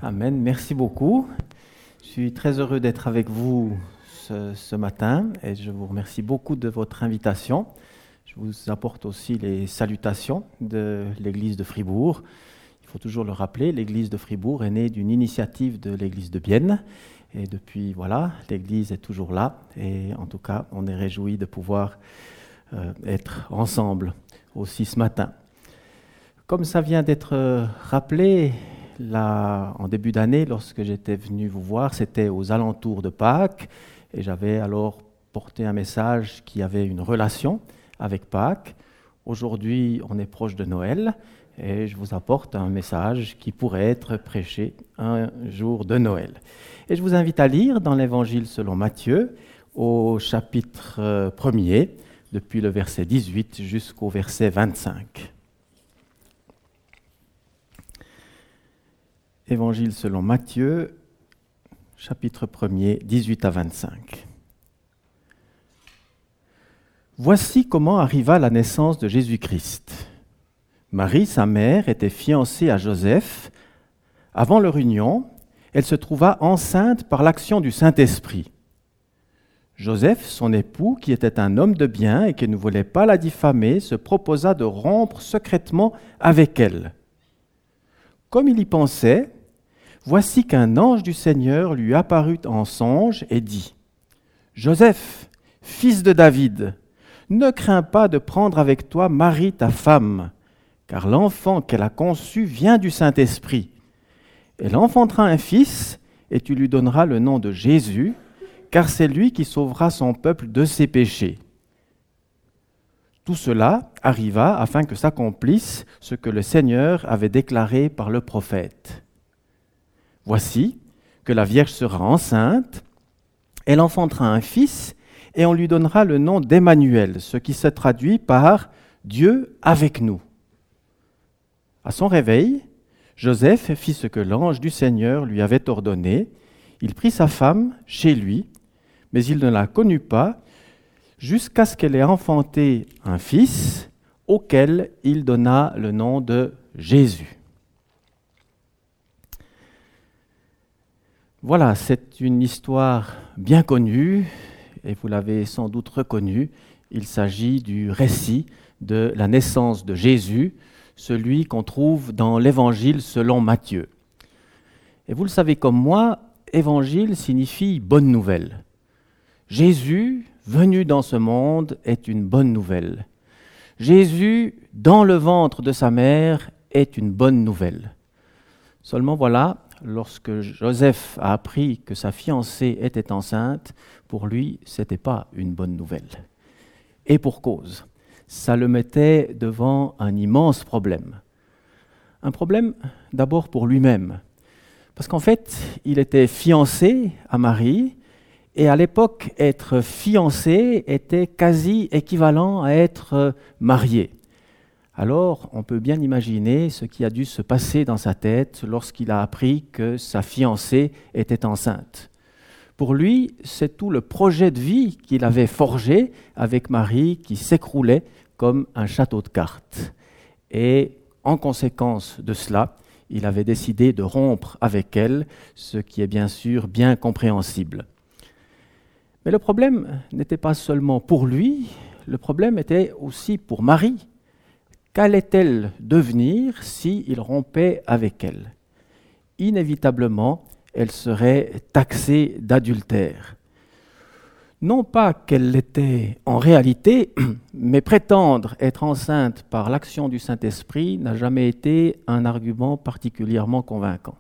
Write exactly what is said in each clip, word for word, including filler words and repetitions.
Amen, merci beaucoup. Je suis très heureux d'être avec vous ce, ce matin et je vous remercie beaucoup de votre invitation. Je vous apporte aussi les salutations de l'église de Fribourg. Il faut toujours le rappeler, l'église de Fribourg est née d'une initiative de l'église de Bienne. Et depuis, voilà, l'église est toujours là. Et en tout cas, on est réjouis de pouvoir euh, être ensemble aussi ce matin. Comme ça vient d'être rappelé, là, en début d'année, lorsque j'étais venu vous voir, c'était aux alentours de Pâques. Et j'avais alors porté un message qui avait une relation avec Pâques. Aujourd'hui, on est proche de Noël. Et je vous apporte un message qui pourrait être prêché un jour de Noël. Et je vous invite à lire dans l'Évangile selon Matthieu, au chapitre premier, depuis le verset dix-huit jusqu'au verset vingt-cinq. Évangile selon Matthieu, chapitre premier, dix-huit à vingt-cinq. Voici comment arriva la naissance de Jésus-Christ. Marie, sa mère, était fiancée à Joseph. Avant leur union, elle se trouva enceinte par l'action du Saint-Esprit. Joseph, son époux, qui était un homme de bien et qui ne voulait pas la diffamer, se proposa de rompre secrètement avec elle. Comme il y pensait, voici qu'un ange du Seigneur lui apparut en songe et dit : « Joseph, fils de David, ne crains pas de prendre avec toi Marie ta femme, car l'enfant qu'elle a conçu vient du Saint-Esprit. Elle enfantera un fils, et tu lui donneras le nom de Jésus, car c'est lui qui sauvera son peuple de ses péchés. » Tout cela arriva afin que s'accomplisse ce que le Seigneur avait déclaré par le prophète. « Voici que la Vierge sera enceinte, elle enfantera un fils, et on lui donnera le nom d'Emmanuel, ce qui se traduit par « Dieu avec nous ». À son réveil, Joseph fit ce que l'ange du Seigneur lui avait ordonné. Il prit sa femme chez lui, mais il ne la connut pas, jusqu'à ce qu'elle ait enfanté un fils, auquel il donna le nom de Jésus. Voilà, c'est une histoire bien connue, et vous l'avez sans doute reconnue. Il s'agit du récit de la naissance de Jésus, celui qu'on trouve dans l'Évangile selon Matthieu. Et vous le savez comme moi, Évangile signifie bonne nouvelle. Jésus, venu dans ce monde, est une bonne nouvelle. Jésus, dans le ventre de sa mère, est une bonne nouvelle. Seulement voilà, lorsque Joseph a appris que sa fiancée était enceinte, pour lui, ce n'était pas une bonne nouvelle. Et pour cause. Ça le mettait devant un immense problème. Un problème d'abord pour lui-même. Parce qu'en fait, il était fiancé à Marie, et à l'époque, être fiancé était quasi équivalent à être marié. Alors, on peut bien imaginer ce qui a dû se passer dans sa tête lorsqu'il a appris que sa fiancée était enceinte. Pour lui, c'est tout le projet de vie qu'il avait forgé avec Marie qui s'écroulait comme un château de cartes. Et en conséquence de cela, il avait décidé de rompre avec elle, ce qui est bien sûr bien compréhensible. Mais le problème n'était pas seulement pour lui, le problème était aussi pour Marie. Qu'allait-elle devenir s'il rompait avec elle ? Inévitablement, elle serait taxée d'adultère. Non pas qu'elle l'était en réalité, mais prétendre être enceinte par l'action du Saint-Esprit n'a jamais été un argument particulièrement convaincant.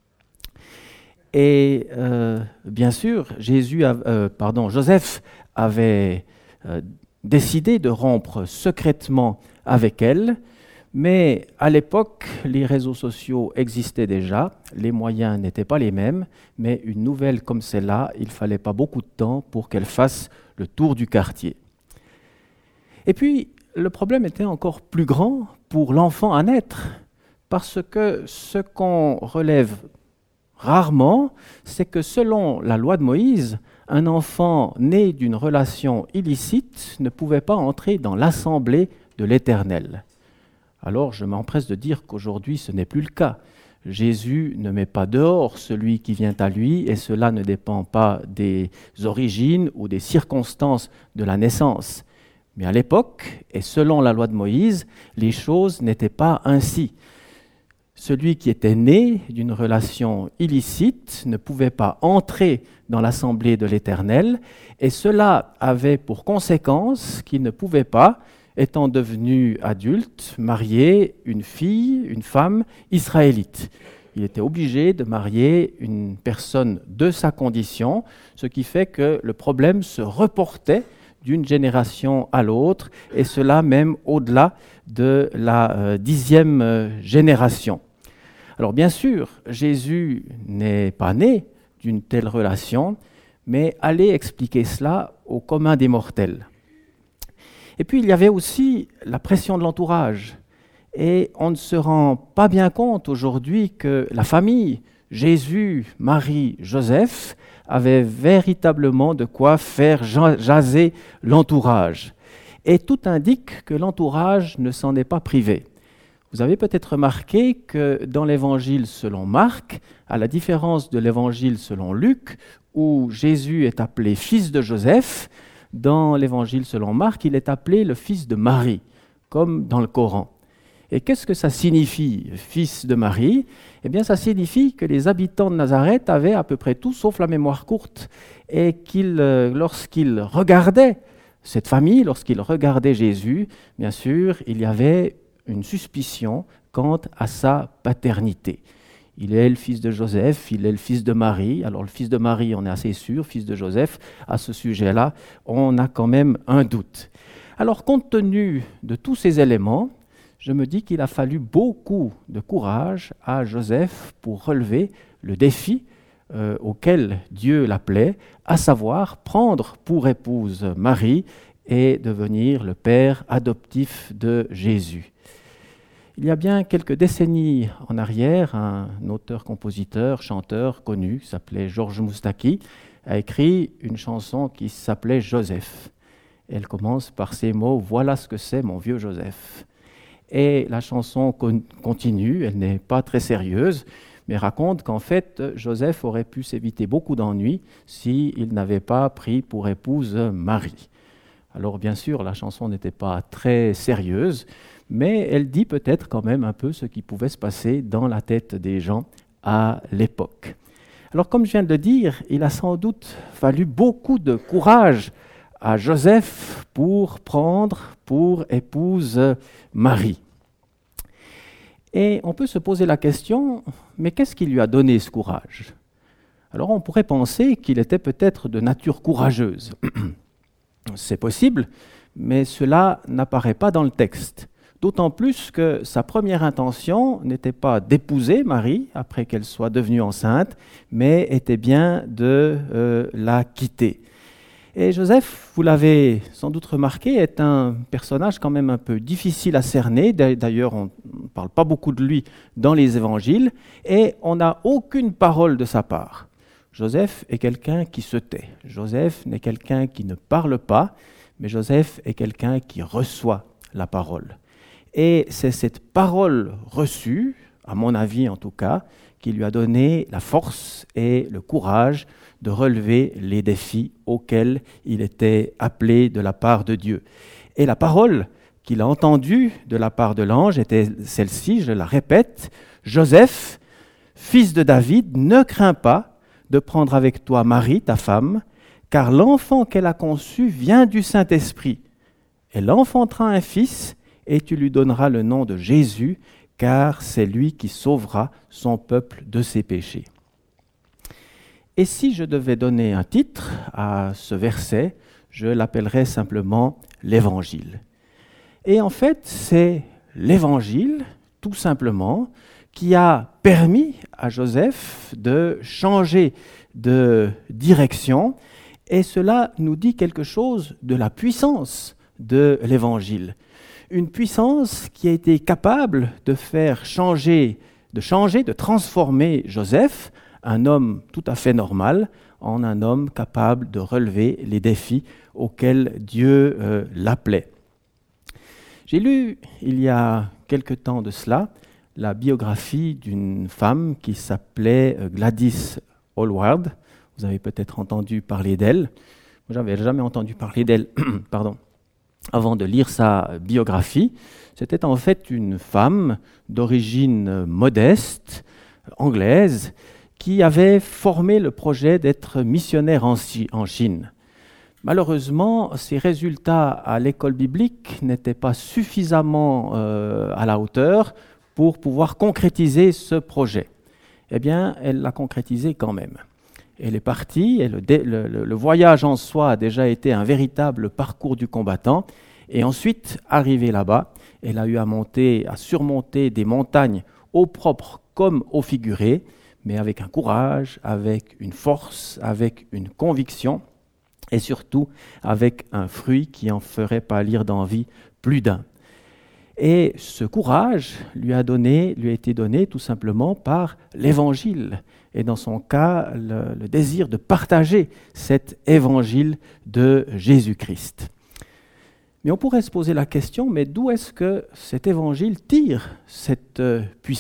Et euh, bien sûr, Jésus a, euh, pardon, Joseph avait euh, décidé de rompre secrètement avec elle, mais à l'époque, les réseaux sociaux existaient déjà, les moyens n'étaient pas les mêmes, mais une nouvelle comme celle-là, il ne fallait pas beaucoup de temps pour qu'elle fasse le tour du quartier. Et puis, le problème était encore plus grand pour l'enfant à naître, parce que ce qu'on relève rarement, c'est que selon la loi de Moïse, un enfant né d'une relation illicite ne pouvait pas entrer dans l'assemblée de l'Éternel. Alors je m'empresse de dire qu'aujourd'hui ce n'est plus le cas. Jésus ne met pas dehors celui qui vient à lui, et cela ne dépend pas des origines ou des circonstances de la naissance. Mais à l'époque, et selon la loi de Moïse, les choses n'étaient pas ainsi. Celui qui était né d'une relation illicite ne pouvait pas entrer dans l'assemblée de l'Éternel, et cela avait pour conséquence qu'il ne pouvait pas, étant devenu adulte, marier une fille, une femme israélite. Il était obligé de marier une personne de sa condition, ce qui fait que le problème se reportait d'une génération à l'autre, et cela même au-delà de la euh, dixième euh, génération. Alors bien sûr, Jésus n'est pas né d'une telle relation, mais allez expliquer cela au commun des mortels. Et puis il y avait aussi la pression de l'entourage. Et on ne se rend pas bien compte aujourd'hui que la famille, Jésus, Marie, Joseph, avait véritablement de quoi faire jaser l'entourage. Et tout indique que l'entourage ne s'en est pas privé. Vous avez peut-être remarqué que dans l'évangile selon Marc, à la différence de l'évangile selon Luc, où Jésus est appelé fils de Joseph, dans l'évangile selon Marc, il est appelé le fils de Marie, comme dans le Coran. Et qu'est-ce que ça signifie, fils de Marie ? Eh bien, ça signifie que les habitants de Nazareth avaient à peu près tout, sauf la mémoire courte, et qu'ils, lorsqu'ils regardaient cette famille, lorsqu'ils regardaient Jésus, bien sûr, il y avait une suspicion quant à sa paternité. Il est le fils de Joseph, il est le fils de Marie. Alors le fils de Marie, on est assez sûr, fils de Joseph, à ce sujet-là, on a quand même un doute. Alors compte tenu de tous ces éléments, je me dis qu'il a fallu beaucoup de courage à Joseph pour relever le défi euh, auquel Dieu l'appelait, à savoir prendre pour épouse Marie et devenir le père adoptif de Jésus. Il y a bien quelques décennies en arrière, un auteur-compositeur, chanteur connu, qui s'appelait Georges Moustaki, a écrit une chanson qui s'appelait Joseph. Elle commence par ces mots « Voilà ce que c'est mon vieux Joseph ». Et la chanson continue, elle n'est pas très sérieuse, mais raconte qu'en fait, Joseph aurait pu s'éviter beaucoup d'ennuis s'il n'avait pas pris pour épouse Marie. Alors bien sûr, la chanson n'était pas très sérieuse, mais elle dit peut-être quand même un peu ce qui pouvait se passer dans la tête des gens à l'époque. Alors comme je viens de le dire, il a sans doute fallu beaucoup de courage à Joseph pour prendre pour épouse Marie. Et on peut se poser la question, mais qu'est-ce qui lui a donné ce courage ? Alors on pourrait penser qu'il était peut-être de nature courageuse. C'est possible, mais cela n'apparaît pas dans le texte. D'autant plus que sa première intention n'était pas d'épouser Marie après qu'elle soit devenue enceinte, mais était bien de euh, la quitter. Et Joseph, vous l'avez sans doute remarqué, est un personnage quand même un peu difficile à cerner. D'ailleurs, on ne parle pas beaucoup de lui dans les évangiles, et on n'a aucune parole de sa part. Joseph est quelqu'un qui se tait. Joseph n'est quelqu'un qui ne parle pas, mais Joseph est quelqu'un qui reçoit la parole. Et c'est cette parole reçue, à mon avis en tout cas, qui lui a donné la force et le courage de relever les défis auxquels il était appelé de la part de Dieu. Et la parole qu'il a entendue de la part de l'ange était celle-ci, je la répète, « Joseph, fils de David, ne crains pas de prendre avec toi Marie, ta femme, car l'enfant qu'elle a conçu vient du Saint-Esprit. Elle enfantera un fils et tu lui donneras le nom de Jésus, car c'est lui qui sauvera son peuple de ses péchés. » Et si je devais donner un titre à ce verset, je l'appellerais simplement l'Évangile. Et en fait, c'est l'Évangile, tout simplement, qui a permis à Joseph de changer de direction, et cela nous dit quelque chose de la puissance de l'Évangile. Une puissance qui a été capable de faire changer, de changer, de transformer Joseph, un homme tout à fait normal, en un homme capable de relever les défis auxquels Dieu euh, l'appelait. J'ai lu, il y a quelque temps de cela, la biographie d'une femme qui s'appelait Gladys Aylward. Vous avez peut-être entendu parler d'elle. Moi, j'avais jamais entendu parler d'elle, pardon, avant de lire sa biographie. C'était en fait une femme d'origine modeste, anglaise, qui avait formé le projet d'être missionnaire en Chine. Malheureusement, ses résultats à l'école biblique n'étaient pas suffisamment euh, à la hauteur pour pouvoir concrétiser ce projet. Eh bien, elle l'a concrétisé quand même. Elle est partie, et le, le, le voyage en soi a déjà été un véritable parcours du combattant. Et ensuite, arrivée là-bas, elle a eu à monter, à surmonter des montagnes au propre comme au figuré, mais avec un courage, avec une force, avec une conviction, et surtout avec un fruit qui en ferait pâlir d'envie plus d'un. Et ce courage lui a, donné, lui a été donné tout simplement par l'Évangile, et dans son cas, le, le désir de partager cet Évangile de Jésus-Christ. Mais on pourrait se poser la question, mais d'où est-ce que cet Évangile tire cette puissance ?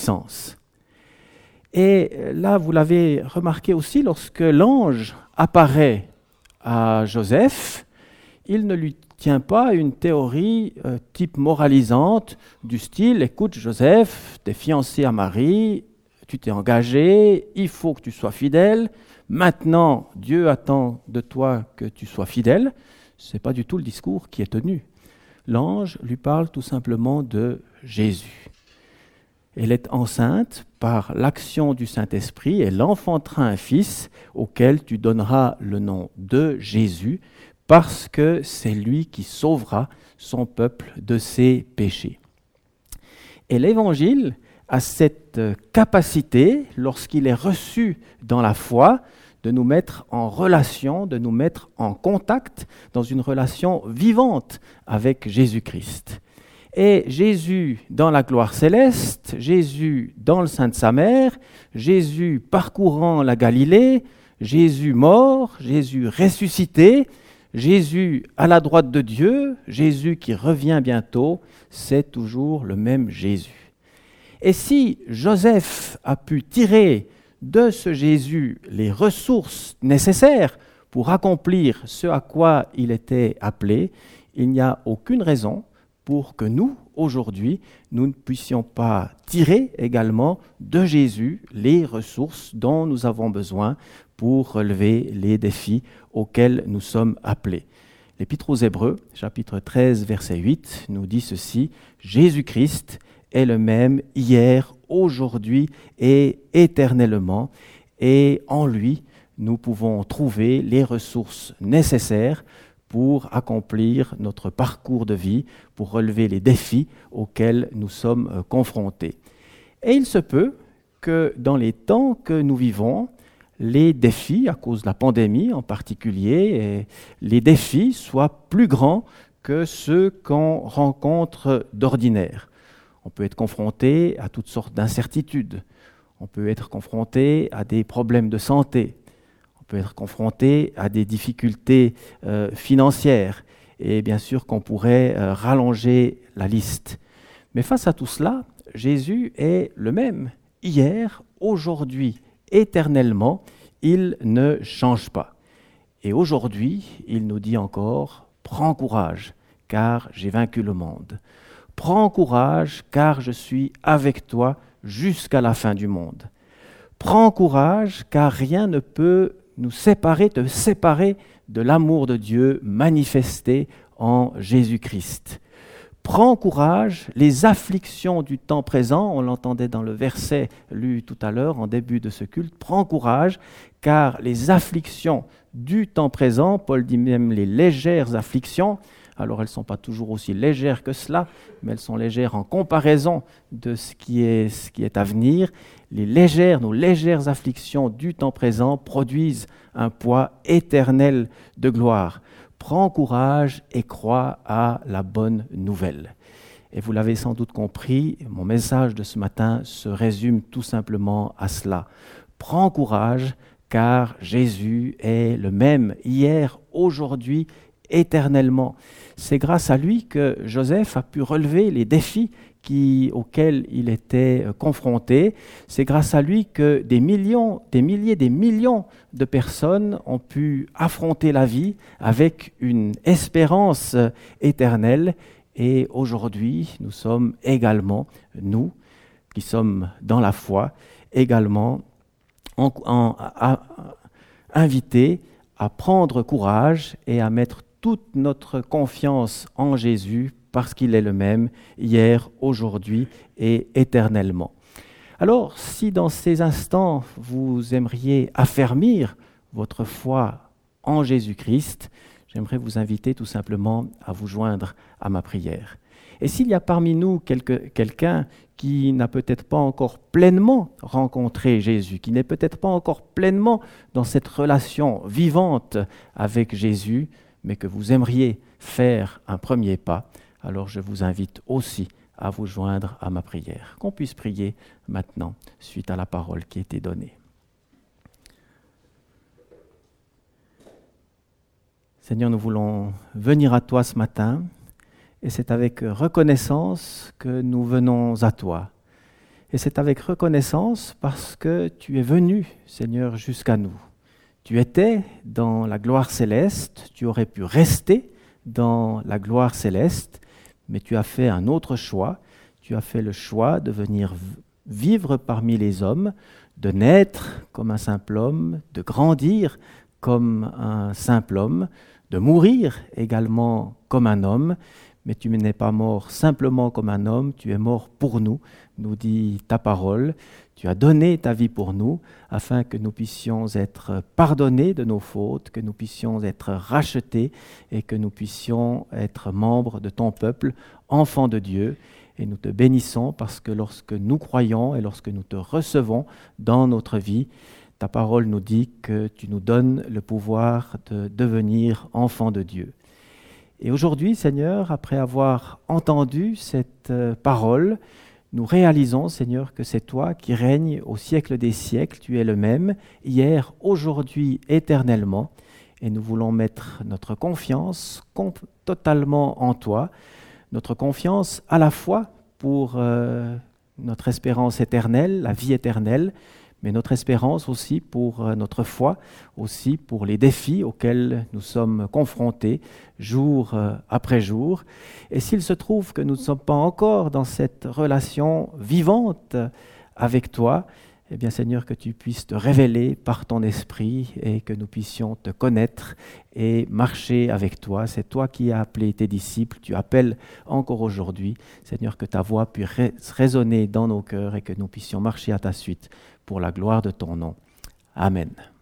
Et là, vous l'avez remarqué aussi, lorsque l'ange apparaît à Joseph, il ne lui tient pas une théorie euh, type moralisante du style « Écoute Joseph, tu es fiancé à Marie, tu t'es engagé, il faut que tu sois fidèle, maintenant Dieu attend de toi que tu sois fidèle ». Ce n'est pas du tout le discours qui est tenu. L'ange lui parle tout simplement de Jésus. Elle est enceinte par l'action du Saint-Esprit, elle enfantera un fils auquel tu donneras le nom de Jésus, parce que c'est lui qui sauvera son peuple de ses péchés. Et l'Évangile a cette capacité, lorsqu'il est reçu dans la foi, de nous mettre en relation, de nous mettre en contact, dans une relation vivante avec Jésus-Christ. Et Jésus dans la gloire céleste, Jésus dans le sein de sa mère, Jésus parcourant la Galilée, Jésus mort, Jésus ressuscité, Jésus à la droite de Dieu, Jésus qui revient bientôt, c'est toujours le même Jésus. Et si Joseph a pu tirer de ce Jésus les ressources nécessaires pour accomplir ce à quoi il était appelé, il n'y a aucune raison pour que nous, aujourd'hui, nous ne puissions pas tirer également de Jésus les ressources dont nous avons besoin pour relever les défis auxquels nous sommes appelés. L'Épître aux Hébreux, chapitre treize, verset huit, nous dit ceci, « Jésus-Christ est le même hier, aujourd'hui et éternellement, et en lui, nous pouvons trouver les ressources nécessaires pour accomplir notre parcours de vie, pour relever les défis auxquels nous sommes confrontés. » Et il se peut que dans les temps que nous vivons, les défis, à cause de la pandémie en particulier, les défis soient plus grands que ceux qu'on rencontre d'ordinaire. On peut être confronté à toutes sortes d'incertitudes, on peut être confronté à des problèmes de santé, on peut être confronté à des difficultés euh, financières, et bien sûr qu'on pourrait euh, rallonger la liste. Mais face à tout cela, Jésus est le même, hier, aujourd'hui, éternellement, il ne change pas. Et aujourd'hui, il nous dit encore, « Prends courage, car j'ai vaincu le monde. Prends courage, car je suis avec toi jusqu'à la fin du monde. Prends courage, car rien ne peut nous séparer, te séparer de l'amour de Dieu manifesté en Jésus-Christ. Prends courage, les afflictions du temps présent, on l'entendait dans le verset lu tout à l'heure en début de ce culte, prends courage, car les afflictions du temps présent, Paul dit même les légères afflictions, alors elles ne sont pas toujours aussi légères que cela, mais elles sont légères en comparaison de ce qui est, ce qui est à venir. Les légères, nos légères afflictions du temps présent produisent un poids éternel de gloire. Prends courage et crois à la bonne nouvelle. Et vous l'avez sans doute compris, mon message de ce matin se résume tout simplement à cela. Prends courage, car Jésus est le même hier, aujourd'hui, éternellement. C'est grâce à lui que Joseph a pu relever les défis qui, auquel il était confronté. C'est grâce à lui que des millions, des milliers, des millions de personnes ont pu affronter la vie avec une espérance éternelle. Et aujourd'hui, nous sommes également, nous qui sommes dans la foi, également en, en, à, à, invités à prendre courage et à mettre toute notre confiance en Jésus parce qu'il est le même hier, aujourd'hui et éternellement. Alors, si dans ces instants, vous aimeriez affermir votre foi en Jésus-Christ, j'aimerais vous inviter tout simplement à vous joindre à ma prière. Et s'il y a parmi nous quelque, quelqu'un qui n'a peut-être pas encore pleinement rencontré Jésus, qui n'est peut-être pas encore pleinement dans cette relation vivante avec Jésus, mais que vous aimeriez faire un premier pas, alors je vous invite aussi à vous joindre à ma prière. Qu'on puisse prier maintenant, suite à la parole qui a été donnée. Seigneur, nous voulons venir à toi ce matin, et c'est avec reconnaissance que nous venons à toi. Et c'est avec reconnaissance parce que tu es venu, Seigneur, jusqu'à nous. Tu étais dans la gloire céleste, tu aurais pu rester dans la gloire céleste, mais tu as fait un autre choix. Tu as fait le choix de venir vivre parmi les hommes, de naître comme un simple homme, de grandir comme un simple homme, de mourir également comme un homme, mais tu n'es pas mort simplement comme un homme, tu es mort pour nous, nous dit ta parole. Tu as donné ta vie pour nous, afin que nous puissions être pardonnés de nos fautes, que nous puissions être rachetés et que nous puissions être membres de ton peuple, enfants de Dieu. Et nous te bénissons parce que lorsque nous croyons et lorsque nous te recevons dans notre vie, ta parole nous dit que tu nous donnes le pouvoir de devenir enfants de Dieu. Et aujourd'hui, Seigneur, après avoir entendu cette parole, nous réalisons, Seigneur, que c'est toi qui règnes au siècle des siècles. Tu es le même, hier, aujourd'hui, éternellement. Et nous voulons mettre notre confiance comp- totalement en toi, notre confiance à la fois pour euh, notre espérance éternelle, la vie éternelle, mais notre espérance aussi pour euh, notre foi, aussi pour les défis auxquels nous sommes confrontés jour euh, après jour. Et s'il se trouve que nous ne sommes pas encore dans cette relation vivante avec toi, eh bien Seigneur, que tu puisses te révéler par ton esprit et que nous puissions te connaître et marcher avec toi. C'est toi qui as appelé tes disciples, tu appelles encore aujourd'hui. Seigneur, que ta voix puisse résonner dans nos cœurs et que nous puissions marcher à ta suite pour la gloire de ton nom. Amen.